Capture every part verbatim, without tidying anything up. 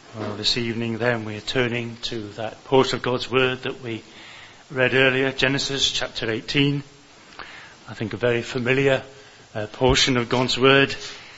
Well, this evening then we're turning to that portion of God's Word that we read earlier, Genesis chapter eighteen. I think a very familiar uh, portion of God's Word.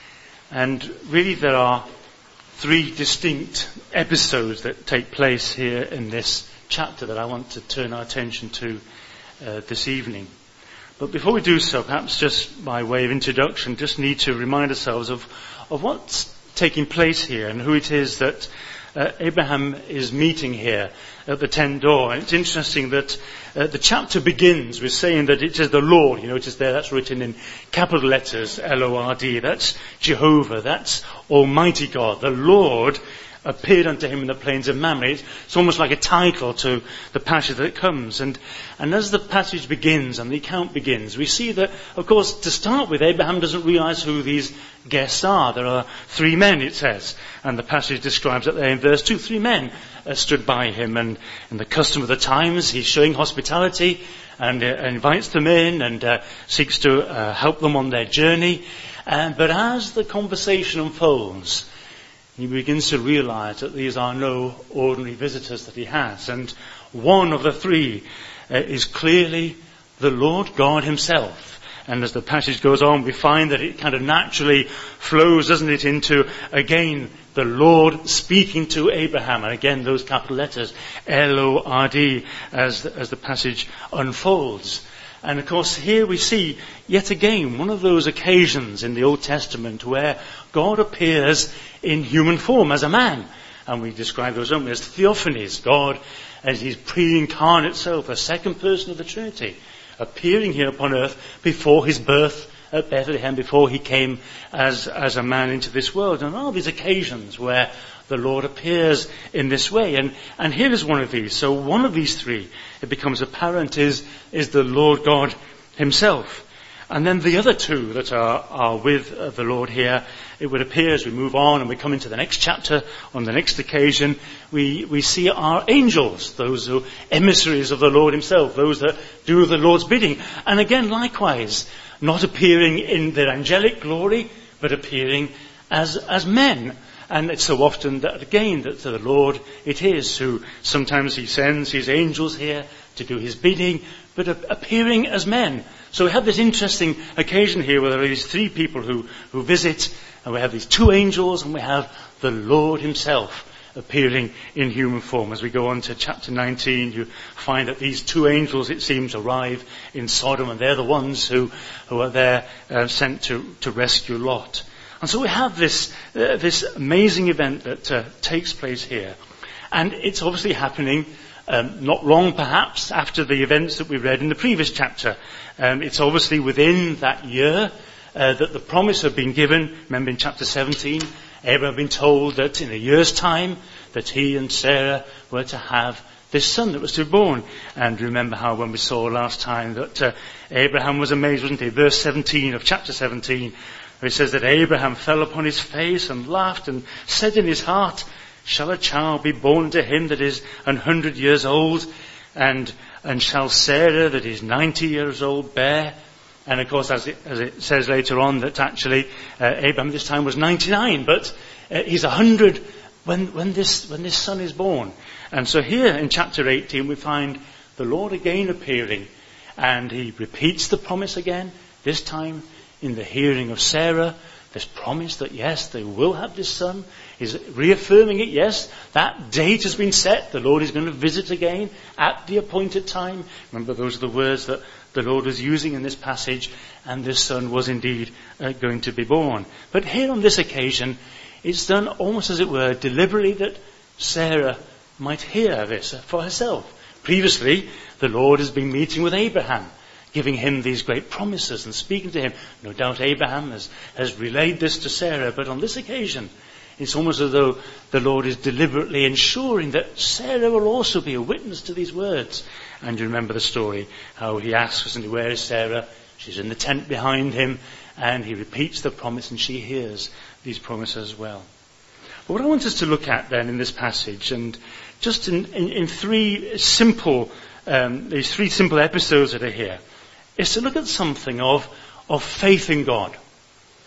And really there are three distinct episodes that take place here in this chapter that I want to turn our attention to uh, this evening. But before we do so, perhaps just by way of introduction, just need to remind ourselves of, of what's taking place here and who it is that uh, Abraham is meeting here at the tent door. And it's interesting that uh, the chapter begins with saying that it is the Lord. You notice there that's written in capital letters, L O R D. That's Jehovah. That's Almighty God. The Lord appeared unto him in the plains of Mamre. It's almost like a title to the passage that comes. And, and as the passage begins and the account begins, we see that, of course, to start with, Abraham doesn't realize who these guests are. There are three men, it says. And the passage describes it there in verse two. Three men uh, stood by him. And in the custom of the times, he's showing hospitality and uh, invites them in and uh, seeks to uh, help them on their journey. Uh, but as the conversation unfolds, he begins to realize that these are no ordinary visitors that he has. And one of the three uh, is clearly the Lord God himself. And as the passage goes on, we find that it kind of naturally flows, doesn't it, into, again, the Lord speaking to Abraham. And again, those capital letters, L O R D, as, as the passage unfolds. And of course, here we see, yet again, one of those occasions in the Old Testament where God appears in human form as a man. And we describe those only as theophanies. God, as his pre-incarnate self, a second person of the Trinity, appearing here upon earth before his birth at Bethlehem, before he came as, as a man into this world. And all these occasions where the Lord appears in this way. And, and here is one of these. So one of these three, it becomes apparent, is, is the Lord God himself. And then the other two that are, are with uh, the Lord here, it would appear as we move on and we come into the next chapter, on the next occasion, we, we see our angels, those who emissaries of the Lord himself, those that do the Lord's bidding. And again, likewise, not appearing in their angelic glory, but appearing as, as men. And it's so often that, again, that the Lord it is who sometimes he sends his angels here to do his bidding, but appearing as men. So we have this interesting occasion here where there are these three people who, who visit, and we have these two angels, and we have the Lord himself appearing in human form. As we go on to chapter nineteen, you find that these two angels, it seems, arrive in Sodom, and they're the ones who, who are there uh, sent to, to rescue Lot. And so we have this uh, this amazing event that uh, takes place here. And it's obviously happening um, not long perhaps after the events that we read in the previous chapter. Um, it's obviously within that year uh, that the promise had been given. Remember in chapter seventeen, Abraham had been told that in a year's time that he and Sarah were to have this son that was to be born. And remember how when we saw last time that uh, Abraham was amazed, wasn't he? Verse seventeen of chapter seventeen. It says that Abraham fell upon his face and laughed and said in his heart, shall a child be born to him that is an hundred years old? And and shall Sarah that is ninety years old bear? And of course, as it, as it says later on, that actually uh, Abraham this time was ninety-nine, but uh, he's a hundred when when this when this son is born. And so here in chapter eighteen we find the Lord again appearing, and he repeats the promise again, this time in the hearing of Sarah, this promise that yes, they will have this son. He's reaffirming it, yes, that date has been set. The Lord is going to visit again at the appointed time. Remember, those are the words that the Lord was using in this passage, and this son was indeed uh, going to be born. But here on this occasion, it's done almost as it were deliberately that Sarah might hear this for herself. Previously, the Lord has been meeting with Abraham, giving him these great promises and speaking to him. No doubt Abraham has, has relayed this to Sarah, but on this occasion, it's almost as though the Lord is deliberately ensuring that Sarah will also be a witness to these words. And you remember the story, how he asks, and where is Sarah? She's in the tent behind him, and he repeats the promise, and she hears these promises as well. But what I want us to look at then in this passage, and just in, in, in three simple, um, these three simple episodes that are here, is to look at something of, of faith in God.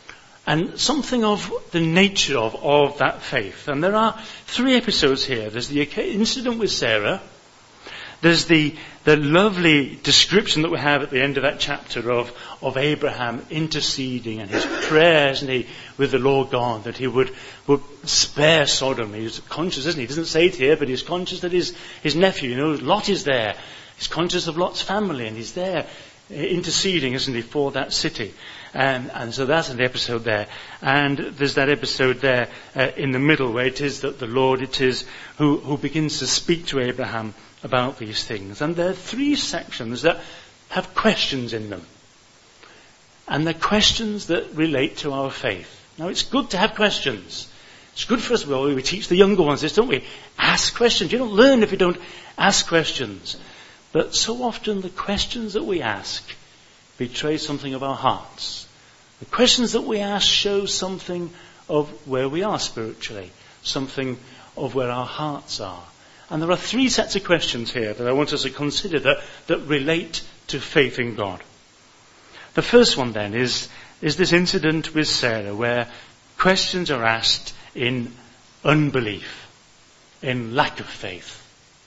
and something of the nature of, of that faith. And there are three episodes here. There's the incident with Sarah. There's the, the lovely description that we have at the end of that chapter of, of Abraham interceding and his prayers, and he, with the Lord God, that he would, would spare Sodom. He's conscious, isn't he? He doesn't say it here, but he's conscious that his, his nephew, you know, Lot is there. He's conscious of Lot's family, and he's there interceding, isn't he, for that city. And, and so that's an episode there. And there's that episode there uh, in the middle where it is that the Lord it is who, who begins to speak to Abraham about these things. And there are three sections that have questions in them. And they're questions that relate to our faith. Now, it's good to have questions. It's good for us. Well, we teach the younger ones this, don't we? Ask questions. You don't learn if you don't ask questions. But so often the questions that we ask betray something of our hearts. The questions that we ask show something of where we are spiritually, something of where our hearts are. And there are three sets of questions here that I want us to consider that, that relate to faith in God. The first one then is, is this incident with Sarah where questions are asked in unbelief, in lack of faith.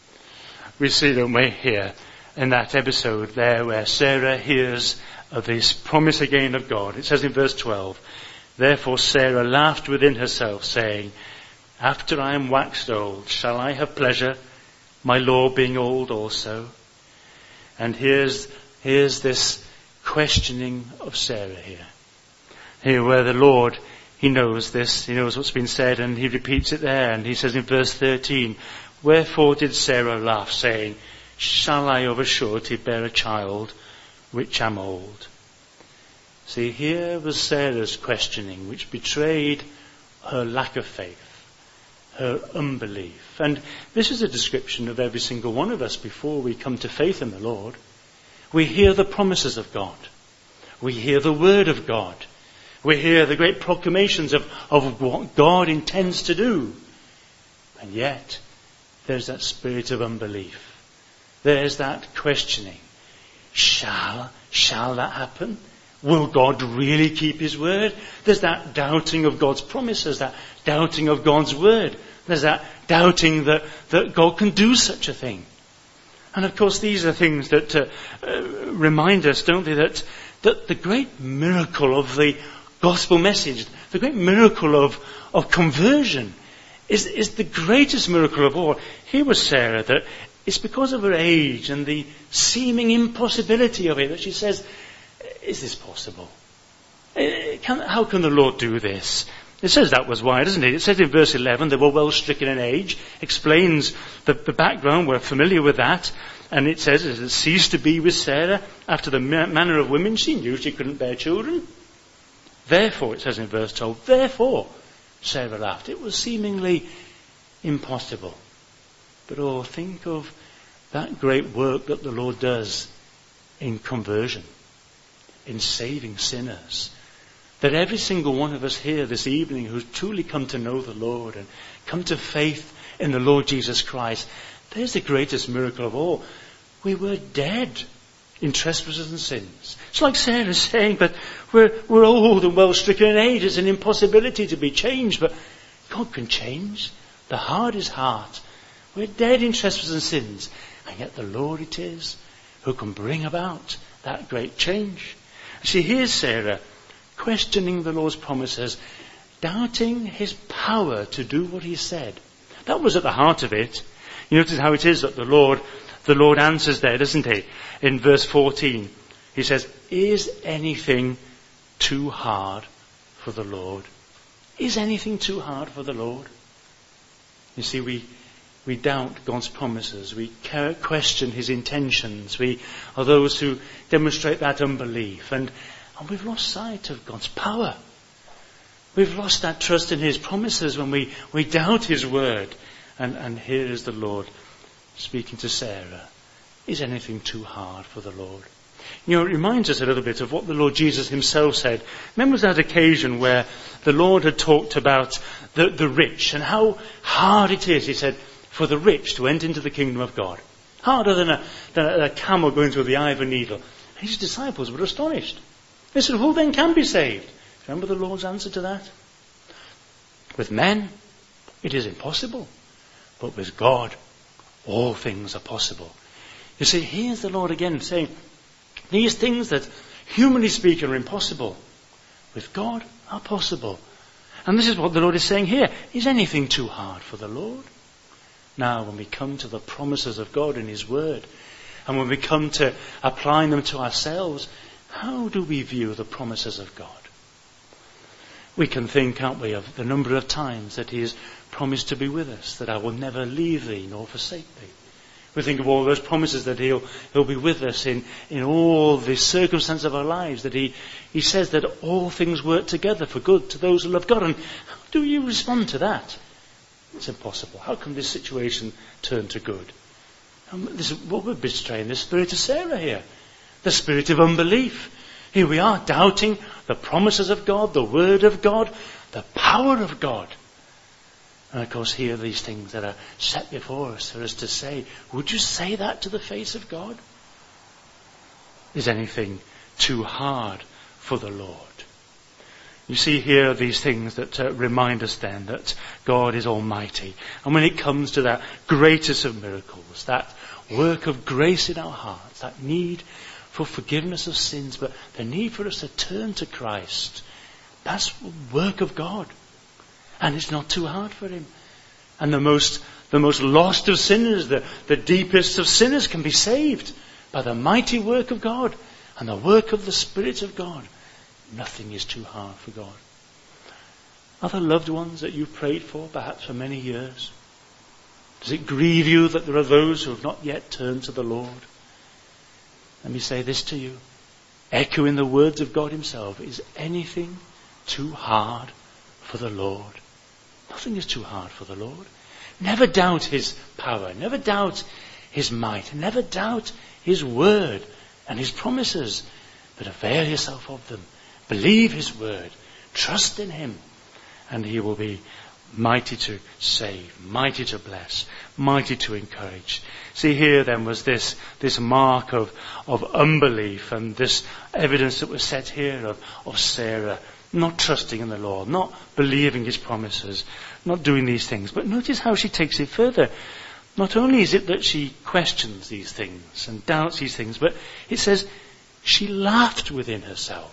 We see, don't we, here in that episode there where Sarah hears of this promise again of God. It says in verse twelve, "Therefore Sarah laughed within herself, saying, After I am waxed old, shall I have pleasure, my Lord being old also?" And here's, here's this questioning of Sarah here. Here where the Lord, he knows this, he knows what's been said, and he repeats it there. And he says in verse thirteen, "Wherefore did Sarah laugh, saying, Shall I of a surety bear a child, which am old?" See, here was Sarah's questioning, which betrayed her lack of faith, her unbelief. And this is a description of every single one of us before we come to faith in the Lord. We hear the promises of God. We hear the word of God. We hear the great proclamations of, of what God intends to do. And yet, there's that spirit of unbelief. There's that questioning. Shall, shall that happen? Will God really keep his word? There's that doubting of God's promises, that doubting of God's word. There's that doubting that, that God can do such a thing. And of course these are things that uh, uh, remind us, don't they, that, that the great miracle of the gospel message, the great miracle of, of conversion is, is the greatest miracle of all. Here was Sarah, that it's because of her age and the seeming impossibility of it that she says, is this possible? Can, how can the Lord do this? It says that was why, doesn't it? It says in verse eleven, they were well stricken in age. Explains the, the background. We're familiar with that. And it says, as it ceased to be with Sarah, after the manner of women, she knew she couldn't bear children. Therefore, it says in verse twelve, therefore, Sarah laughed. It was seemingly impossible. But oh, think of that great work that the Lord does in conversion, in saving sinners. That every single one of us here this evening who's truly come to know the Lord and come to faith in the Lord Jesus Christ, there's the greatest miracle of all. We were dead in trespasses and sins. It's like Sarah saying, but we're, we're old and well stricken in age. It's an impossibility to be changed, but God can change the hardest heart. We're dead in trespasses and sins, and yet the Lord it is who can bring about that great change. See, here's Sarah questioning the Lord's promises, doubting his power to do what he said. That was at the heart of it. You notice how it is that the Lord, the Lord answers there, doesn't he? In verse fourteen, he says, "Is anything too hard for the Lord?" Is anything too hard for the Lord? You see, we We doubt God's promises. We question his intentions. We are those who demonstrate that unbelief. And, and we've lost sight of God's power. We've lost that trust in his promises when we, we doubt his word. And, and here is the Lord speaking to Sarah. Is anything too hard for the Lord? You know, it reminds us a little bit of what the Lord Jesus himself said. Remember that occasion where the Lord had talked about the, the rich and how hard it is, he said, for the rich to enter into the kingdom of God. Harder than a, than a camel going through the eye of a needle. And his disciples were astonished. They said, who then can be saved? Remember the Lord's answer to that? With men, it is impossible. But with God, all things are possible. You see, here's the Lord again saying, these things that, humanly speaking, are impossible, with God are possible. And this is what the Lord is saying here. Is anything too hard for the Lord? Now, when we come to the promises of God in His Word, and when we come to applying them to ourselves, how do we view the promises of God? We can think, can't we, of the number of times that He has promised to be with us, that I will never leave thee nor forsake thee. We think of all those promises that He'll, he'll be with us in, in all the circumstances of our lives, that he, he says that all things work together for good to those who love God. And how do you respond to that? It's impossible. How can this situation turn to good? Um, this is what we're betraying, the spirit of Sarah here. The spirit of unbelief. Here we are, doubting the promises of God, the word of God, the power of God. And of course here are these things that are set before us for us to say. Would you say that to the face of God? Is anything too hard for the Lord? You see here are these things that uh, remind us then that God is almighty. And when it comes to that greatest of miracles, that work of grace in our hearts, that need for forgiveness of sins, but the need for us to turn to Christ, that's the work of God. And it's not too hard for Him. And the most, the most lost of sinners, the, the deepest of sinners can be saved by the mighty work of God and the work of the Spirit of God. Nothing is too hard for God. Other loved ones that you've prayed for, perhaps for many years, does it grieve you that there are those who have not yet turned to the Lord? Let me say this to you, echoing the words of God Himself, is anything too hard for the Lord? Nothing is too hard for the Lord. Never doubt His power, never doubt His might, never doubt His word and His promises, but avail yourself of them. Believe His word, trust in Him, and He will be mighty to save, mighty to bless, mighty to encourage. See, here then was this, this mark of, of unbelief, and this evidence that was set here of, of Sarah not trusting in the Lord, not believing His promises, not doing these things. But notice how she takes it further. Not only is it that she questions these things and doubts these things, but it says she laughed within herself.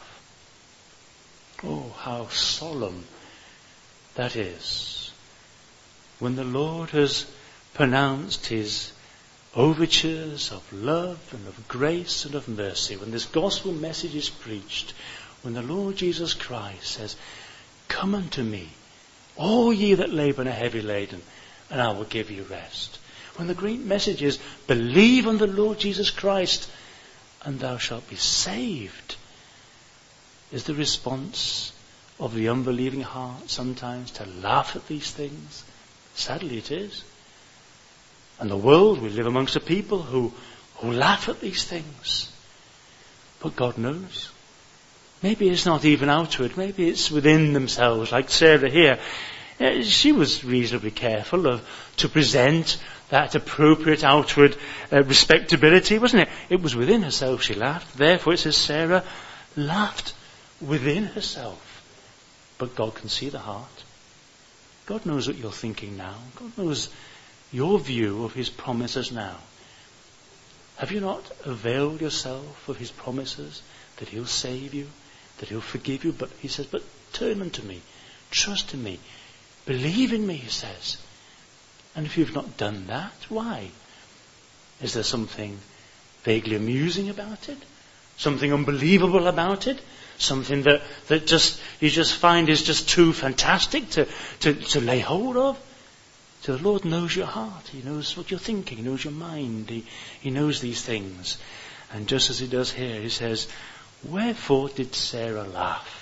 Oh, how solemn that is. When the Lord has pronounced His overtures of love and of grace and of mercy, when this gospel message is preached, when the Lord Jesus Christ says, come unto me, all ye that labour and are heavy laden, and I will give you rest. When the great message is, believe on the Lord Jesus Christ, and thou shalt be saved, is the response of the unbelieving heart sometimes to laugh at these things? Sadly it is. And the world, we live amongst a people who, who laugh at these things. But God knows. Maybe it's not even outward. Maybe it's within themselves, like Sarah here. Uh, she was reasonably careful of to present that appropriate outward uh, respectability, wasn't it? It was within herself she laughed. Therefore it says Sarah laughed within herself. But God can see the heart. God knows what you're thinking now. God knows your view of His promises now. Have you not availed yourself of His promises that He'll save you, that He'll forgive you? But He says, but turn unto me, trust in me, believe in me, He says. And if you've not done that, why? Is there something vaguely amusing about it? Something unbelievable about it? Something that, that just you just find is just too fantastic to, to, to lay hold of? So the Lord knows your heart. He knows what you're thinking. He knows your mind. He, he knows these things. And just as He does here, He says, wherefore did Sarah laugh?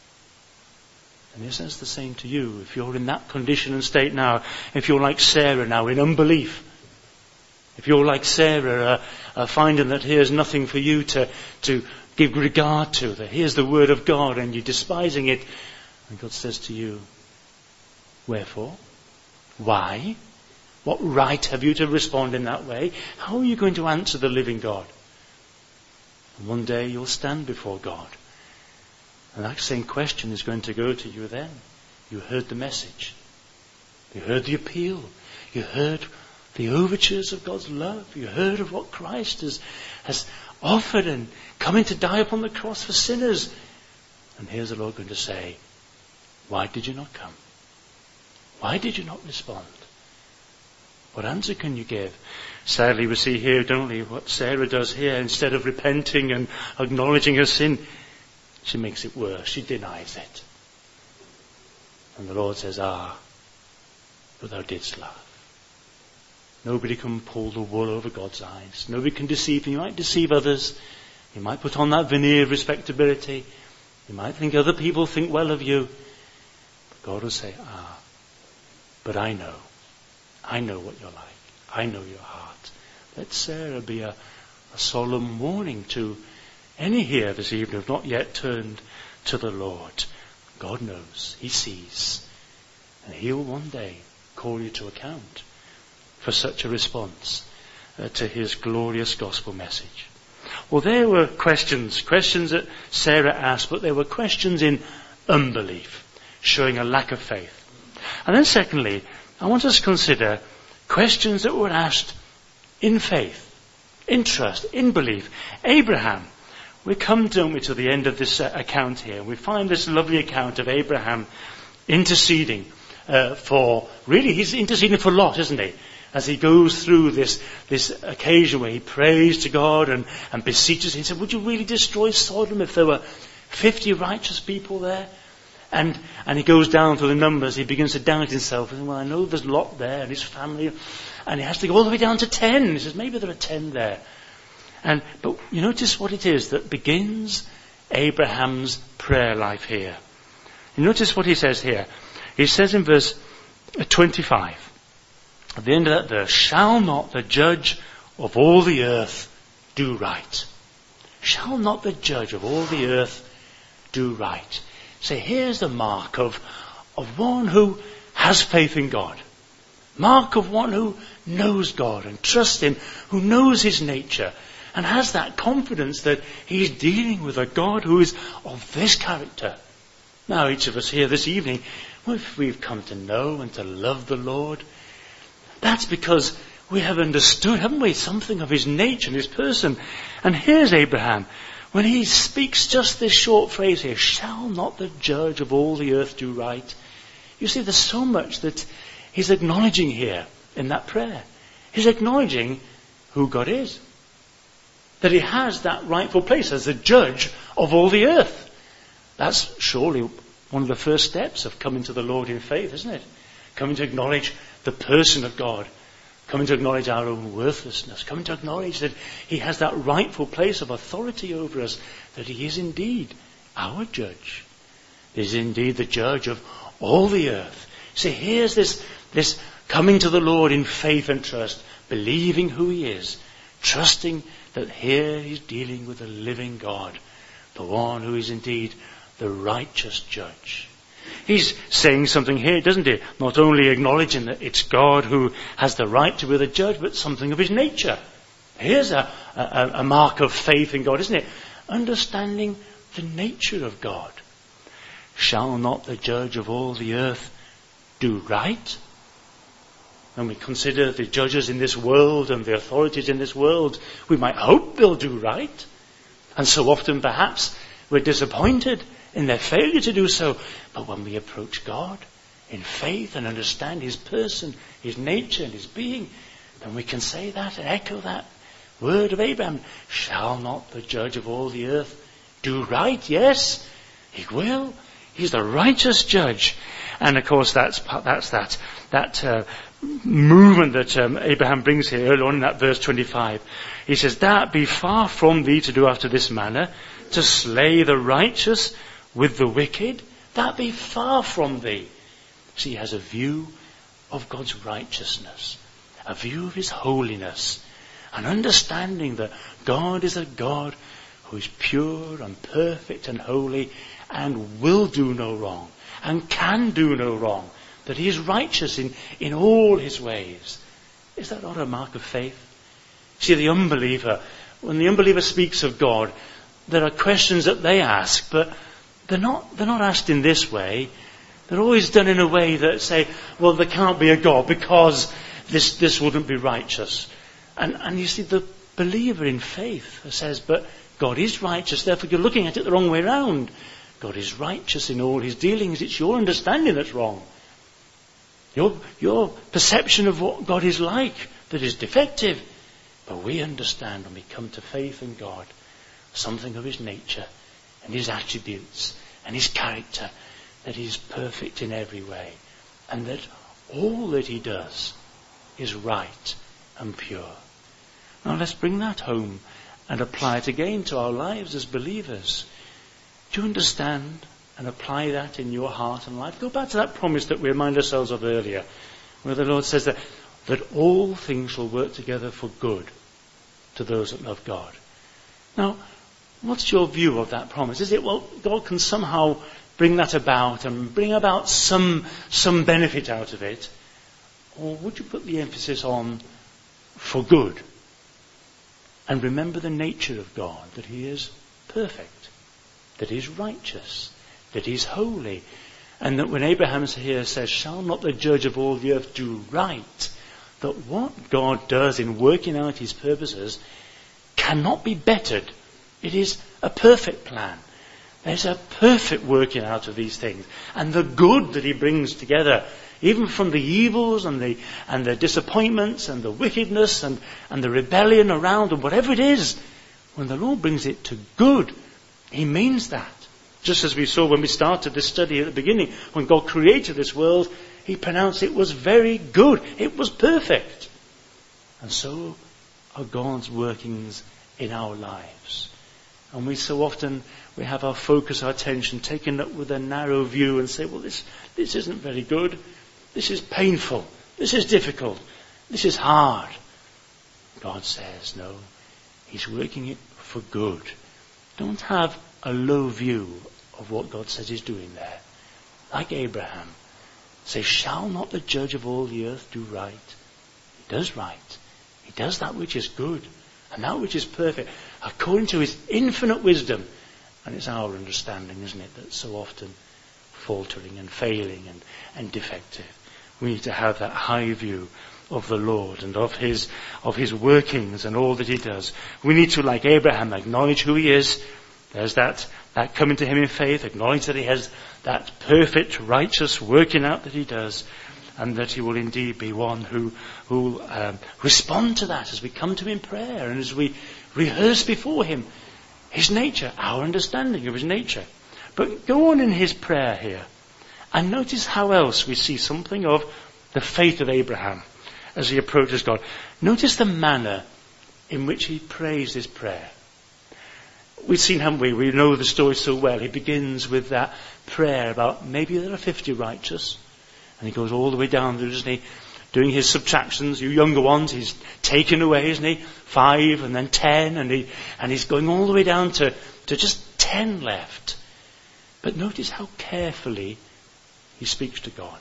And He says the same to you. If you're in that condition and state now, if you're like Sarah now in unbelief, if you're like Sarah uh, uh, finding that here's nothing for you to, to give regard to, that here's the word of God and you're despising it, and God says to you, wherefore? Why? What right have you to respond in that way? How are you going to answer the living God? And one day you'll stand before God. And that same question is going to go to you then. You heard the message. You heard the appeal. You heard the overtures of God's love. You heard of what Christ has, has offered and coming to die upon the cross for sinners. And here's the Lord going to say, why did you not come? Why did you not respond? What answer can you give? Sadly, we see here, don't we, what Sarah does here. Instead of repenting and acknowledging her sin, she makes it worse. She denies it. And the Lord says, ah, but thou didst laugh. Nobody can pull the wool over God's eyes. Nobody can deceive him. You might deceive others. You might put on that veneer of respectability. You might think other people think well of you. But God will say, ah, but I know. I know what you're like. I know your heart. Let Sarah be a, a solemn warning to any here this evening who have not yet turned to the Lord. God knows. He sees. And he'll one day call you to account for such a response uh, to his glorious gospel message. Well, there were questions, questions that Sarah asked, but there were questions in unbelief, showing a lack of faith. And then secondly, I want us to consider questions that were asked in faith, in trust, in belief. Abraham, we come, don't we, to the end of this uh, account here. We find this lovely account of Abraham interceding uh, for, really he's interceding for Lot, isn't he? As he goes through this this occasion where he prays to God and, and beseeches him. He said, would you really destroy Sodom if there were fifty righteous people there? And and he goes down through the numbers. He begins to doubt himself. And, well, I know there's Lot there and his family. And he has to go all the way down to ten. He says, maybe there are ten there. And But you notice what it is that begins Abraham's prayer life here. You notice what he says here. He says in verse twenty-five. At the end of that verse, shall not the judge of all the earth do right? Shall not the judge of all the earth do right? So here's the mark of, of one who has faith in God. Mark of one who knows God and trusts him, who knows his nature and has that confidence that he's dealing with a God who is of this character. Now each of us here this evening, if we've come to know and to love the Lord, that's because we have understood, haven't we, something of his nature and his person. And here's Abraham, when he speaks just this short phrase here, shall not the judge of all the earth do right? You see, there's so much that he's acknowledging here in that prayer. He's acknowledging who God is. That he has that rightful place as the judge of all the earth. That's surely one of the first steps of coming to the Lord in faith, isn't it? Coming to acknowledge the person of God, coming to acknowledge our own worthlessness, coming to acknowledge that he has that rightful place of authority over us, that he is indeed our judge. He is indeed the judge of all the earth. See, here's this, this coming to the Lord in faith and trust, believing who he is, trusting that here he's dealing with the living God, the one who is indeed the righteous judge. He's saying something here, doesn't he? Not only acknowledging that it's God who has the right to be the judge, but something of his nature. Here's a, a, a mark of faith in God, isn't it? Understanding the nature of God. Shall not the judge of all the earth do right? When we consider the judges in this world and the authorities in this world, we might hope they'll do right. And so often perhaps we're disappointed in their failure to do so. But when we approach God in faith and understand his person, his nature and his being, then we can say that and echo that word of Abraham. Shall not the judge of all the earth do right? Yes, he will. He's the righteous judge. And of course that's that's that that uh, movement that um, Abraham brings here early on in that verse twenty-five. He says, that be far from thee to do after this manner, to slay the righteous with the wicked, that be far from thee. See, he has a view of God's righteousness, a view of his holiness, an understanding that God is a God who is pure and perfect and holy and will do no wrong and can do no wrong, that he is righteous in, in all his ways. Is that not a mark of faith? See, the unbeliever, when the unbeliever speaks of God, there are questions that they ask, but they're not, they're not asked in this way. They're always done in a way that say, well, there can't be a God because this, this wouldn't be righteous. And, and you see, the believer in faith says, but God is righteous, therefore you're looking at it the wrong way round. God is righteous in all his dealings. It's your understanding that's wrong. Your, your perception of what God is like that is defective. But we understand when we come to faith in God, something of his nature and his attributes and his character, that he is perfect in every way, and that all that he does is right and pure. Now let's bring that home and apply it again to our lives as believers. Do you understand and apply that in your heart and life? Go back to that promise that we remind ourselves of earlier, where the Lord says that, that all things shall work together for good to those that love God. Now, what's your view of that promise? Is it, well, God can somehow bring that about and bring about some, some benefit out of it? Or would you put the emphasis on for good? And remember the nature of God, that he is perfect, that he is righteous, that he is holy, and that when Abraham here says, shall not the judge of all the earth do right, that what God does in working out his purposes cannot be bettered. It is a perfect plan. There's a perfect working out of these things. And the good that he brings together, even from the evils and the and the disappointments and the wickedness and, and the rebellion around and whatever it is, when the Lord brings it to good, he means that. Just as we saw when we started this study at the beginning, when God created this world, he pronounced it was very good. It was perfect. And so are God's workings in our lives. And we so often, we have our focus, our attention taken up with a narrow view and say, well, this, this isn't very good. This is painful. This is difficult. This is hard. God says, no, he's working it for good. Don't have a low view of what God says he's doing there. Like Abraham, say, shall not the judge of all the earth do right? He does right. He does that which is good and that which is perfect, according to his infinite wisdom. And it's our understanding, isn't it, that's so often faltering and failing and, and defective. We need to have that high view of the Lord and of his of his workings and all that he does. We need to, like Abraham, acknowledge who he is. There's that, that coming to him in faith, acknowledge that he has that perfect, righteous working out that he does, and that he will indeed be one who will um, respond to that as we come to him in prayer and as we rehearse before him his nature, our understanding of his nature. But go on in his prayer here and notice how else we see something of the faith of Abraham as he approaches God. Notice the manner in which he prays this prayer. We've seen, haven't we? We know the story so well. He begins with that prayer about maybe there are fifty righteous. And he goes all the way down there, isn't he? Doing his subtractions, you younger ones, he's taken away, isn't he? Five and then ten, and he and he's going all the way down to, to just ten left. But notice how carefully he speaks to God.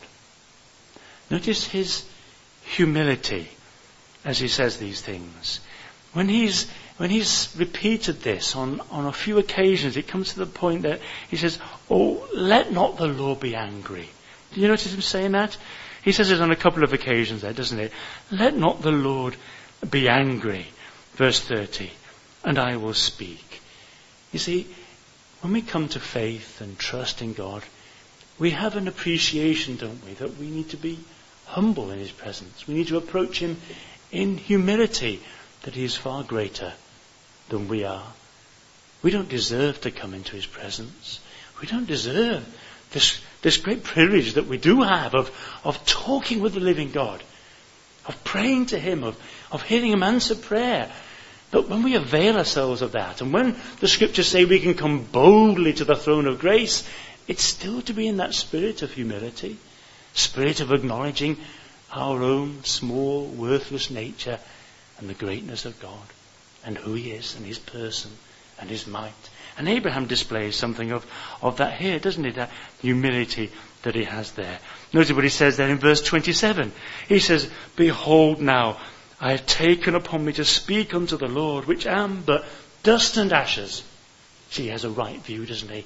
Notice his humility as he says these things. When he's when he's repeated this on, on a few occasions, it comes to the point that he says, oh, let not the Lord be angry. Do you notice him saying that? He says it on a couple of occasions there, doesn't it? Let not the Lord be angry. Verse thirty. And I will speak. You see, when we come to faith and trust in God, we have an appreciation, don't we, that we need to be humble in his presence. We need to approach him in humility, that he is far greater than we are. We don't deserve to come into his presence. We don't deserve this, this great privilege that we do have of, of talking with the living God, of praying to him, of, of hearing him answer prayer. But when we avail ourselves of that, and when the scriptures say we can come boldly to the throne of grace, it's still to be in that spirit of humility, spirit of acknowledging our own small, worthless nature and the greatness of God and who he is and his person and his might. And Abraham displays something of, of that here, doesn't he? That humility that he has there. Notice what he says there in verse twenty-seven. He says, behold now, I have taken upon me to speak unto the Lord, which am but dust and ashes. See, he has a right view, doesn't he,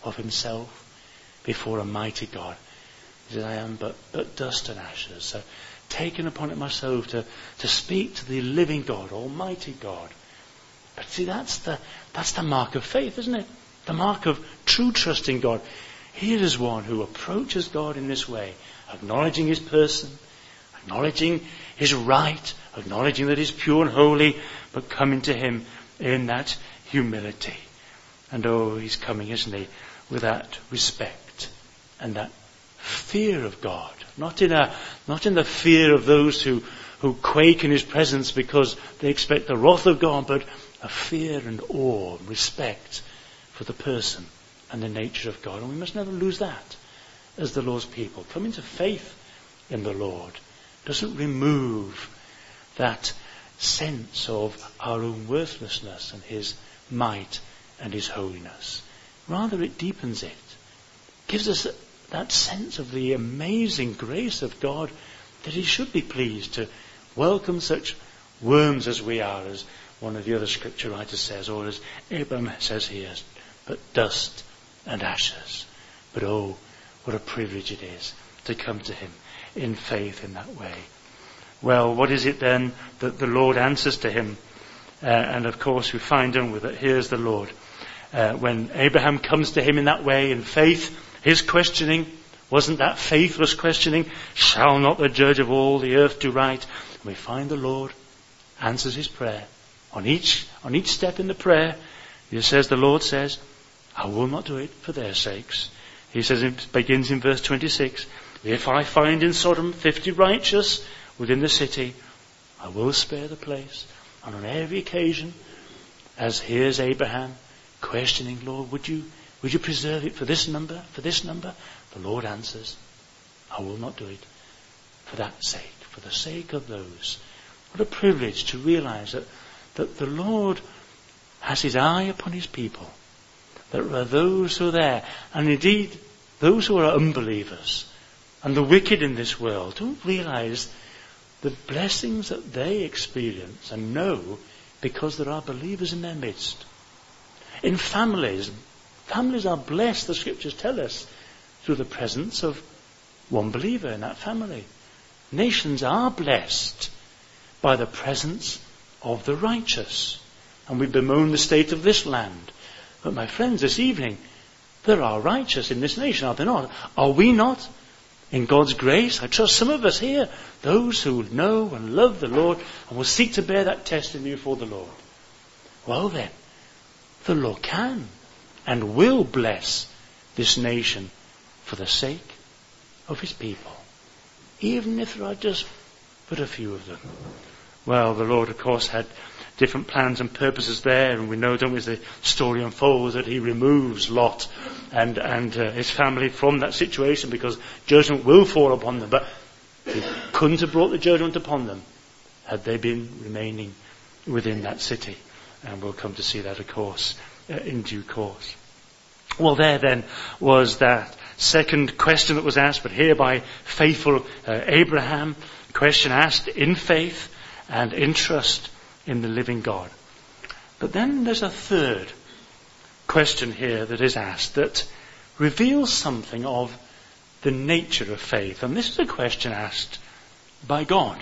of himself before a mighty God. He says, I am but, but dust and ashes. So taken upon it myself to, to speak to the living God, Almighty God. But see, that's the, that's the mark of faith, isn't it? The mark of true trust in God. Here is one who approaches God in this way, acknowledging his person, acknowledging his right, acknowledging that he's pure and holy, but coming to him in that humility. And oh, he's coming, isn't he, with that respect and that fear of God. Not in a, not in the fear of those who, who quake in his presence because they expect the wrath of God, but a fear and awe and respect for the person and the nature of God. And we must never lose that as the Lord's people. Coming to faith in the Lord doesn't remove that sense of our own worthlessness and his might and his holiness. Rather, it deepens it. Gives us that sense of the amazing grace of God, that he should be pleased to welcome such worms as we are, as one of the other scripture writers says, or as Abraham says here, but dust and ashes. But oh, what a privilege it is to come to him in faith in that way. Well, what is it then that the Lord answers to him? Uh, and of course we find on with it, here's the Lord. Uh, when Abraham comes to him in that way in faith, his questioning wasn't that faithless questioning, shall not the judge of all the earth do right? And we find the Lord answers his prayer. On each, on each step in the prayer, he says, the Lord says, I will not do it for their sakes. He says, it begins in verse twenty-six, if I find in Sodom fifty righteous within the city, I will spare the place. And on every occasion, as here's Abraham questioning, Lord, would you, would you preserve it for this number, for this number? The Lord answers, I will not do it for that sake, for the sake of those. What a privilege to realize that, that the Lord has his eye upon his people. There are those who are there, and indeed those who are unbelievers and the wicked in this world don't realize the blessings that they experience and know because there are believers in their midst. In families, families are blessed, the scriptures tell us, through the presence of one believer in that family. Nations are blessed by the presence of the righteous. And we bemoan the state of this land. But my friends, this evening, there are righteous in this nation, are there not? Are we not? In God's grace, I trust some of us here, those who know and love the Lord and will seek to bear that testimony before the Lord. Well then, the Lord can and will bless this nation for the sake of his people, even if there are just but a few of them. Well, the Lord, of course, had different plans and purposes there, and we know, don't we, as the story unfolds, that he removes Lot and, and uh, his family from that situation because judgment will fall upon them. But he couldn't have brought the judgment upon them had they been remaining within that city. And we'll come to see that, of course, uh, in due course. Well, there then was that second question that was asked, but here by faithful uh, Abraham, question asked in faith and in trust in the living God. But then there's a third question here that is asked that reveals something of the nature of faith. And this is a question asked by God.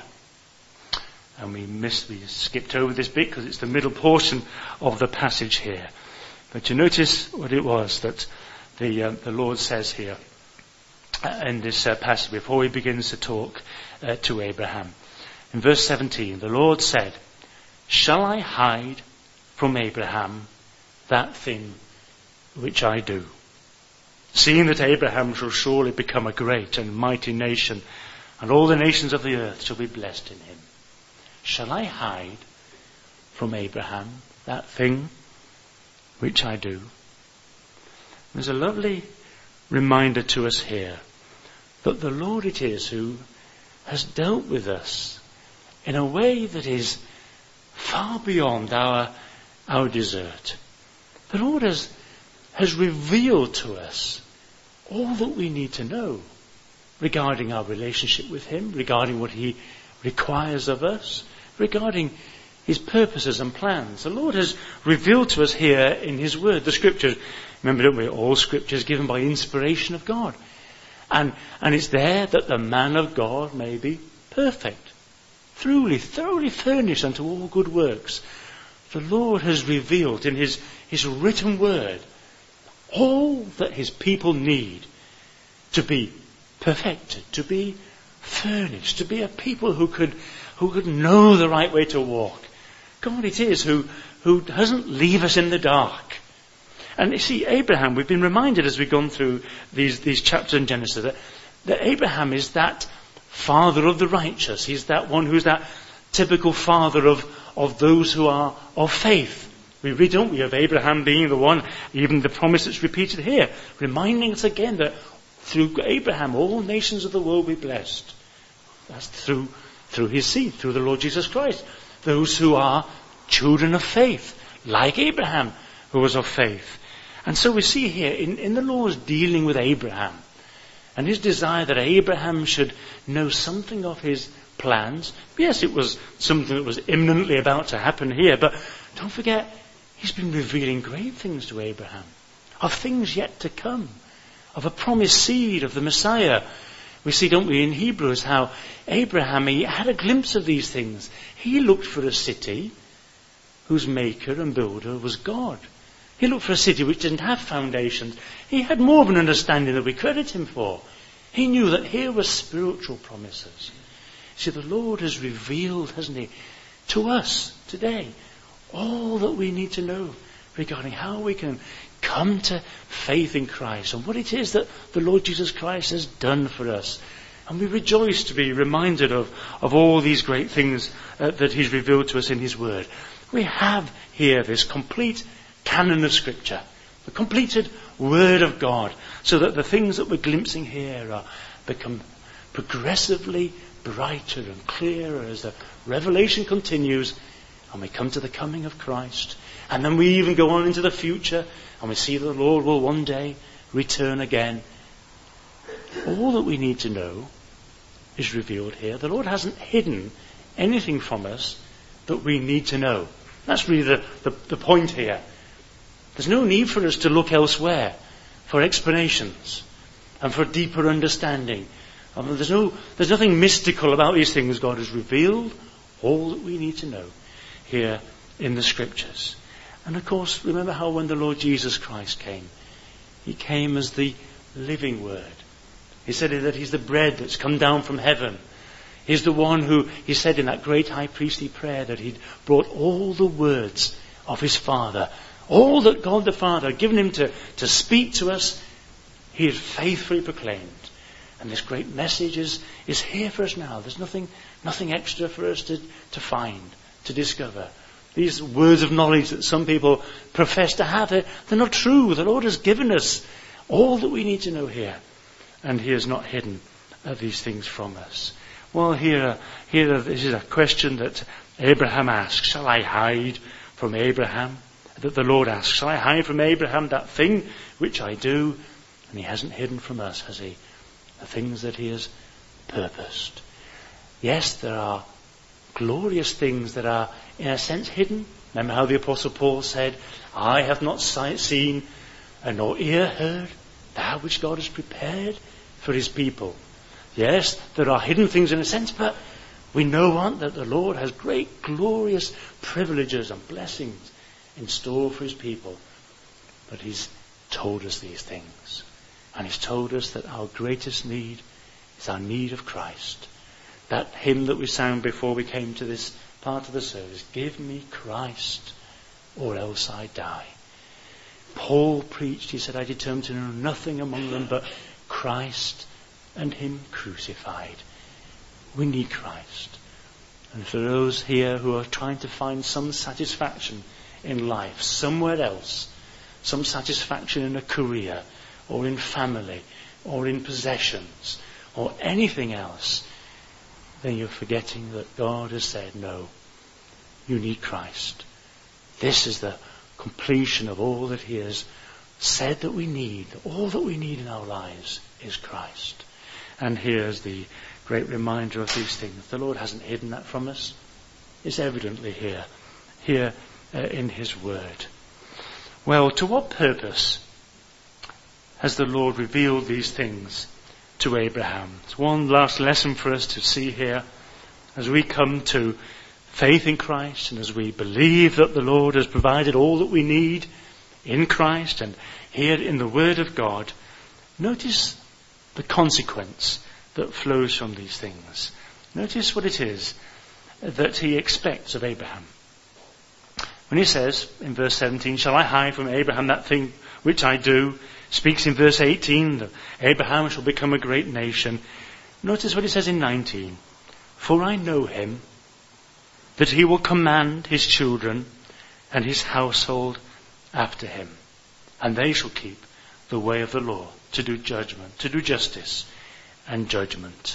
And we missed, we skipped over this bit because it's the middle portion of the passage here. But you notice what it was that the, uh, the Lord says here in this uh, passage before he begins to talk uh, to Abraham. In verse seventeen, the Lord said, shall I hide from Abraham that thing which I do? Seeing that Abraham shall surely become a great and mighty nation, and all the nations of the earth shall be blessed in him. Shall I hide from Abraham that thing which I do? There's a lovely reminder to us here that the Lord it is who has dealt with us in a way that is far beyond our, our desert. The Lord has, has revealed to us all that we need to know regarding our relationship with him, regarding what he requires of us, regarding his purposes and plans. The Lord has revealed to us here in his word, the scriptures. Remember, don't we? All scripture is given by inspiration of God. And, and it's there that the man of God may be perfect, thoroughly, thoroughly furnished unto all good works. The Lord has revealed in his, his written word all that his people need to be perfected, to be furnished, to be a people who could, who could know the right way to walk. God it is who, who doesn't leave us in the dark. And you see, Abraham, we've been reminded as we've gone through these, these chapters in Genesis that, that Abraham is that father of the righteous. He's that one who's that typical father of, of those who are of faith. We read, don't we, of Abraham being the one, even the promise that's repeated here, reminding us again that through Abraham all nations of the world will be blessed. That's through, through his seed, through the Lord Jesus Christ. Those who are children of faith, like Abraham, who was of faith. And so we see here in, in the Lord's dealing with Abraham and his desire that Abraham should know something of his plans. Yes, it was something that was imminently about to happen here, but don't forget, he's been revealing great things to Abraham, of things yet to come, of a promised seed of the Messiah. We see, don't we, in Hebrews how Abraham, he had a glimpse of these things. He looked for a city whose maker and builder was God. He looked for a city which didn't have foundations. He had more of an understanding that we credit him for. He knew that here were spiritual promises. See, the Lord has revealed, hasn't he, to us today all that we need to know regarding how we can come to faith in Christ and what it is that the Lord Jesus Christ has done for us. And we rejoice to be reminded of, of all these great things uh, that he's revealed to us in his word. We have here this complete canon of Scripture, the completed Word of God, so that the things that we're glimpsing here are become progressively brighter and clearer as the revelation continues and we come to the coming of Christ. And then we even go on into the future and we see the Lord will one day return again. All that we need to know is revealed here. The Lord hasn't hidden anything from us that we need to know. That's really the, the, the point here. There's no need for us to look elsewhere for explanations and for deeper understanding. Um, there's no, there's nothing mystical about these things. God has revealed all that we need to know here in the Scriptures. And of course, remember how when the Lord Jesus Christ came, he came as the living Word. He said that he's the bread that's come down from heaven. He's the one who, he said in that great high priestly prayer, that he'd brought all the words of his Father, all that God the Father had given him to, to speak to us, he had faithfully proclaimed. And this great message is, is here for us now. There's nothing, nothing extra for us to, to find, to discover. These words of knowledge that some people profess to have, they're, they're not true. The Lord has given us all that we need to know here. And he has not hidden uh, these things from us. Well, here, here, this is a question that Abraham asks. Shall I hide from Abraham? That the Lord asks, shall I hide from Abraham that thing which I do? And he hasn't hidden from us, has he? The things that he has purposed. Yes, there are glorious things that are, in a sense, hidden. Remember how the Apostle Paul said, I have not seen and nor ear heard that which God has prepared for his people. Yes, there are hidden things in a sense, but we know on that the Lord has great glorious privileges and blessings in store for his people. But he's told us these things. And he's told us that our greatest need is our need of Christ. That hymn that we sang before we came to this part of the service, give me Christ or else I die. Paul preached, he said, I determined to know nothing among them but Christ and him crucified. We need Christ. And for those here who are trying to find some satisfaction in life somewhere else, some satisfaction in a career or in family or in possessions or anything else, then you're forgetting that God has said, no, you need Christ. This is the completion of all that he has said that we need. All that we need in our lives is Christ. And here's the great reminder of these things. The Lord hasn't hidden that from us. It's evidently here here uh, in his word. Well, to what purpose has the Lord revealed these things to Abraham? It's one last lesson for us to see here as we come to faith in Christ and as we believe that the Lord has provided all that we need in Christ and here in the Word of God. Notice the consequence that flows from these things. Notice what it is that he expects of Abraham. When he says in verse seventeen, shall I hide from Abraham that thing which I do? Speaks in verse eighteen that Abraham shall become a great nation. Notice what he says in nineteen. For I know him, that he will command his children and his household after him, and they shall keep the way of the law, to do judgment, to do justice and judgment.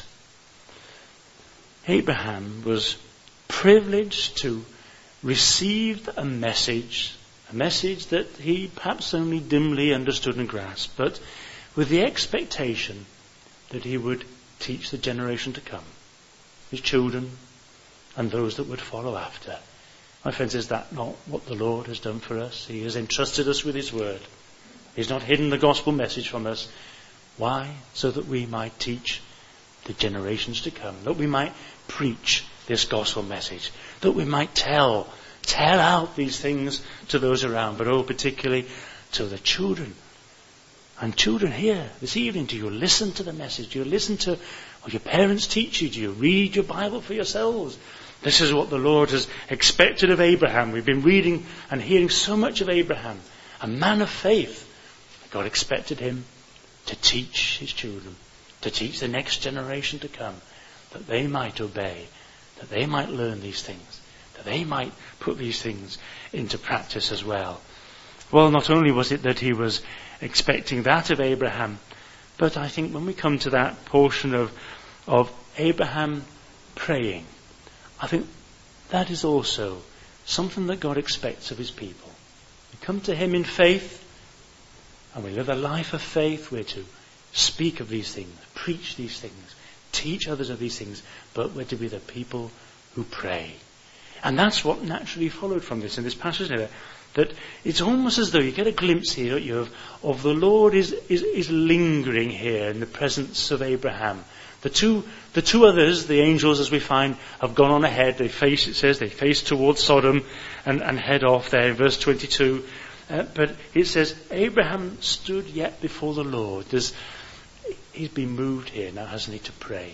Abraham was privileged to receive a message, a message that he perhaps only dimly understood and grasped, but with the expectation that he would teach the generation to come, his children and those that would follow after. My friends, is that not what the Lord has done for us? He has entrusted us with his word. He's not hidden the gospel message from us. Why? So that we might teach the generations to come, that we might preach this gospel message, that we might tell, tell out these things to those around, but oh, particularly to the children. And children here this evening, do you listen to the message? Do you listen to what your parents teach you? Do you read your Bible for yourselves? This is what the Lord has expected of Abraham. We've been reading and hearing so much of Abraham, a man of faith. God expected him to teach his children, to teach the next generation to come, that they might obey, that they might learn these things, that they might put these things into practice as well. Well, not only was it that he was expecting that of Abraham, but I think when we come to that portion of, of Abraham praying, I think that is also something that God expects of his people. We come to him in faith, and we live a life of faith. We're to speak of these things, preach these things, teach others of these things, but we're to be the people who pray. And that's what naturally followed from this in this passage here. That it's almost as though you get a glimpse here don't you, of, of the Lord is, is, is lingering here in the presence of Abraham. The two, the two others, the angels, as we find, have gone on ahead. They face, it says, they face towards Sodom and, and head off there in verse twenty-two. Uh, but it says, Abraham stood yet before the Lord. There's, he's been moved here now, hasn't he, to pray,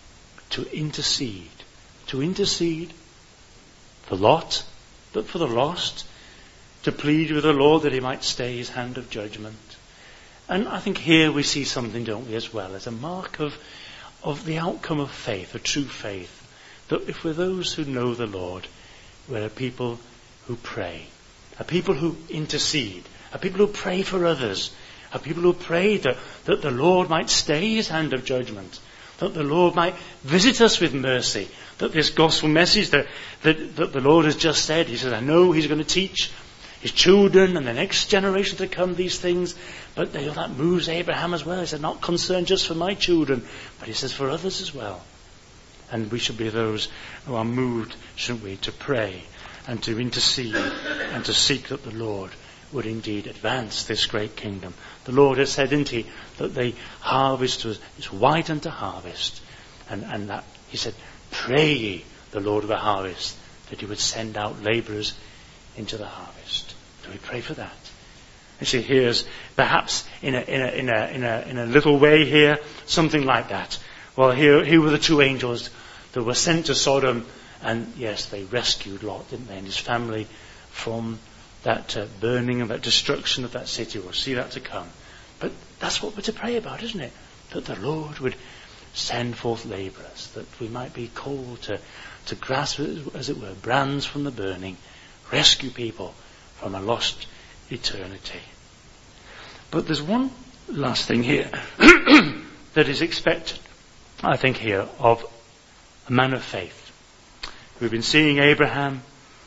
to intercede, to intercede for Lot, but for the lost, to plead with the Lord that he might stay his hand of judgment. And I think here we see something, don't we, as well, as a mark of, of the outcome of faith, a true faith, that if we're those who know the Lord, we're a people who pray, a people who intercede, a people who pray for others, a people who pray that, that the Lord might stay his hand of judgment, that the Lord might visit us with mercy, that this gospel message that, that, that the Lord has just said, he says, I know he's going to teach his children and the next generation to come these things, but they, that moves Abraham as well. He said, not concerned just for my children, but he says for others as well. And we should be those who are moved, shouldn't we, to pray and to intercede and to seek that the Lord would indeed advance this great kingdom. The Lord has said, didn't he, that the harvest was, is white unto harvest. And, and that he said, pray ye the Lord of the harvest that he would send out labourers into the harvest. Do we pray for that? You see, here's perhaps in a, in a, in a, in a, in a little way here, something like that. Well, here, here were the two angels that were sent to Sodom, and yes, they rescued Lot, didn't they, and his family from that uh, burning and that destruction of that city. We'll see that to come. But that's what we're to pray about, isn't it? That the Lord would send forth labourers, that we might be called to, to grasp, as it were, brands from the burning, rescue people from a lost eternity. But there's one last thing here that is expected, I think, here of a man of faith. We've been seeing Abraham,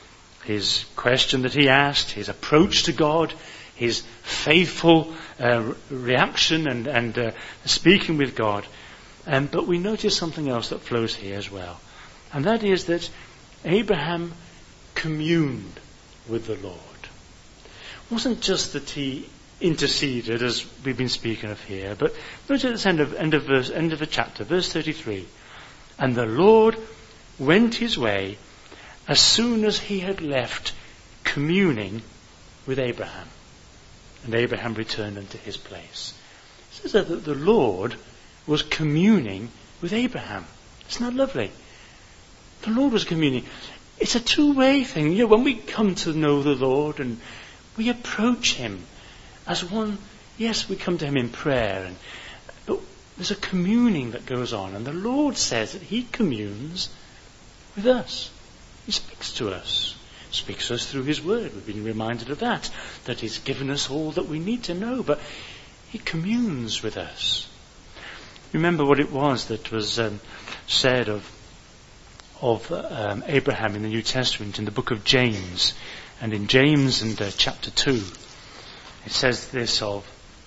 his question that he asked, his approach to God, his faithful uh, reaction and, and uh, speaking with God. Um, but we notice something else that flows here as well. And that is that Abraham communed with the Lord. It wasn't just that he interceded, as we've been speaking of here, but notice at the end of, end of, verse, end of the chapter, verse thirty-three. And the Lord went his way as soon as he had left communing with Abraham. And Abraham returned unto his place. It says that the Lord was communing with Abraham. Isn't that lovely? The Lord was communing. It's a two-way thing. You know, when we come to know the Lord and we approach him as one, yes, we come to him in prayer, and but there's a communing that goes on, and the Lord says that he communes with us. He speaks to us. Speaks to us through his word. We've been reminded of that, that he's given us all that we need to know, but he communes with us. Remember what it was that was um, said of of um, Abraham in the New Testament in the book of James. And in James and uh, chapter two, it says this of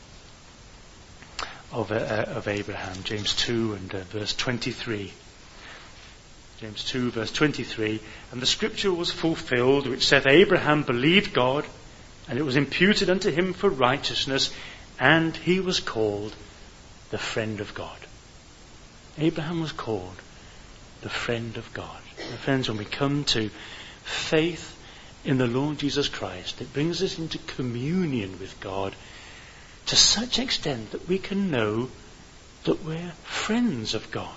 of, uh, of Abraham, James two and uh, verse twenty-three. James two verse twenty-three, and the scripture was fulfilled which saith, Abraham believed God, and it was imputed unto him for righteousness, and he was called the friend of God. Abraham was called the friend of God. And friends, when we come to faith in the Lord Jesus Christ, it brings us into communion with God to such extent that we can know that we're friends of God.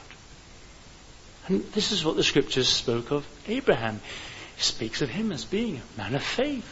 And this is what the scriptures spoke of Abraham. It speaks of him as being a man of faith.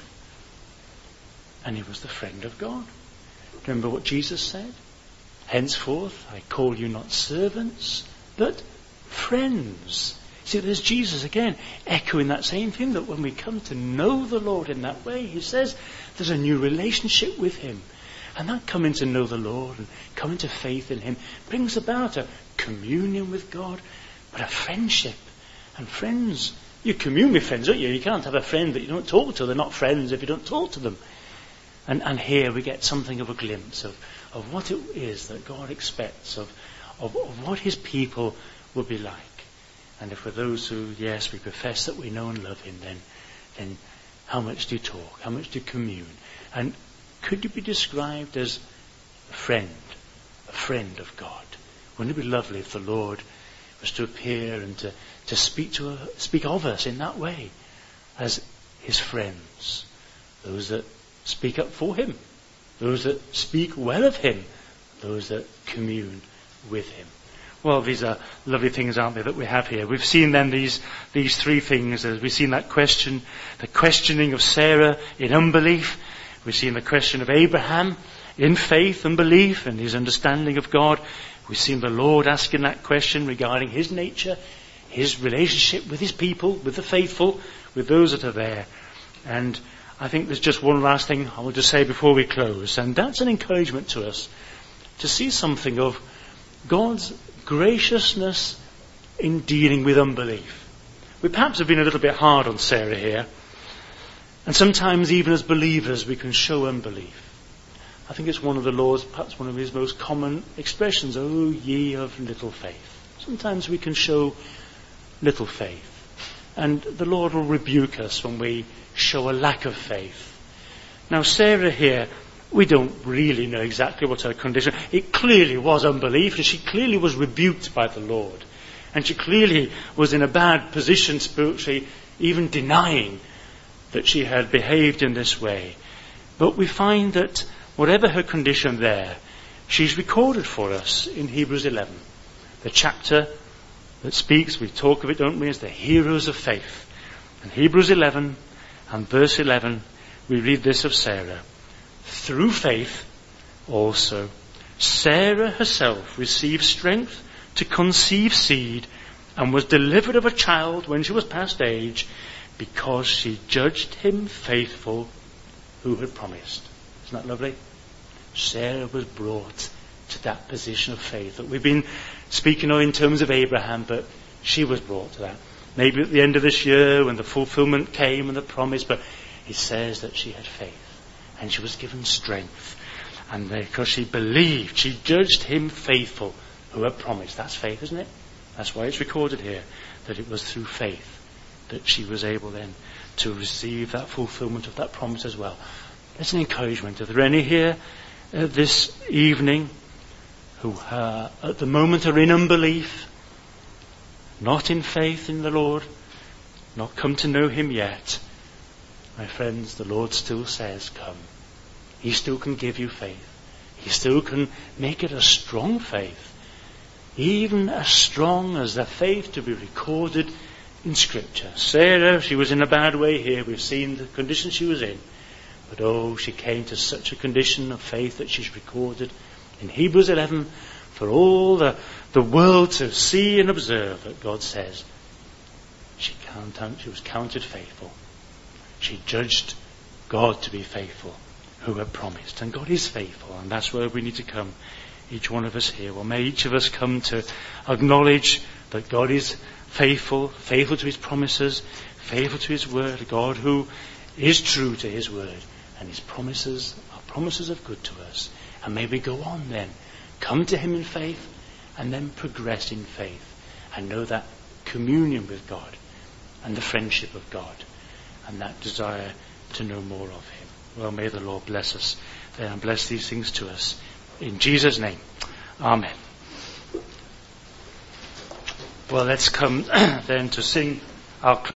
And he was the friend of God. Remember what Jesus said? Henceforth I call you not servants, but friends. See, there's Jesus again, echoing that same thing, that when we come to know the Lord in that way, he says there's a new relationship with him. And that coming to know the Lord and coming to faith in him brings about a communion with God, but a friendship. And friends, you commune with friends, don't you? You can't have a friend that you don't talk to. They're not friends if you don't talk to them. And, and here we get something of a glimpse of, of what it is that God expects of, of, of what his people will be like. And if for those who, yes, we profess that we know and love him, then, then how much do you talk? How much do you commune? And could you be described as a friend, a friend of God? Wouldn't it be lovely if the Lord was to appear and to, to speak to uh, speak of us in that way, as his friends, those that speak up for him, those that speak well of him, those that commune with him. Well, these are lovely things, aren't they, that we have here. We've seen then these these three things. We've seen that question, the questioning of Sarah in unbelief. We've seen the question of Abraham in faith and belief and his understanding of God. We've seen the Lord asking that question regarding his nature, his relationship with his people, with the faithful, with those that are there. And I think there's just one last thing I will just say before we close, and that's an encouragement to us to see something of God's graciousness in dealing with unbelief. We perhaps have been a little bit hard on Sarah here, and sometimes even as believers we can show unbelief. I think it's one of the Lord's, perhaps one of his most common expressions, "O ye of little faith." Sometimes we can show little faith, and the Lord will rebuke us when we show a lack of faith. Now Sarah here, we don't really know exactly what her condition. It clearly was unbelief, and she clearly was rebuked by the Lord. And she clearly was in a bad position spiritually, even denying that she had behaved in this way. But we find that whatever her condition there, she's recorded for us in Hebrews eleven. The chapter that speaks, we talk of it, don't we, as the heroes of faith. In Hebrews eleven and verse eleven, we read this of Sarah. Through faith also Sarah herself received strength to conceive seed and was delivered of a child when she was past age, because she judged him faithful who had promised. Isn't that lovely? Sarah was brought to that position of faith that we've been speaking of in terms of Abraham, but she was brought to that. Maybe at the end of this year when the fulfillment came and the promise, but it says that she had faith. And she was given strength. And because she believed, she judged him faithful who had promised. That's faith, isn't it? That's why it's recorded here, that it was through faith that she was able then to receive that fulfillment of that promise as well. That's an encouragement. Are there any here uh, this evening who uh, at the moment are in unbelief, not in faith in the Lord, not come to know him yet? My friends, the Lord still says, come. He still can give you faith. He still can make it a strong faith. Even as strong as the faith to be recorded in Scripture. Sarah, she was in a bad way here. We've seen the condition she was in. But oh, she came to such a condition of faith that she's recorded in Hebrews eleven for all the, the world to see and observe that God says she, count, she was counted faithful. She judged God to be faithful, who had promised. And God is faithful, and that's where we need to come, each one of us here. Well, may each of us come to acknowledge that God is faithful, faithful to his promises, faithful to his word, a God who is true to his word, and his promises are promises of good to us. And may we go on then, come to him in faith, and then progress in faith, and know that communion with God, and the friendship of God, and that desire to know more of him. Well, may the Lord bless us then, and bless these things to us. In Jesus' name, amen. Well, let's come then to sing our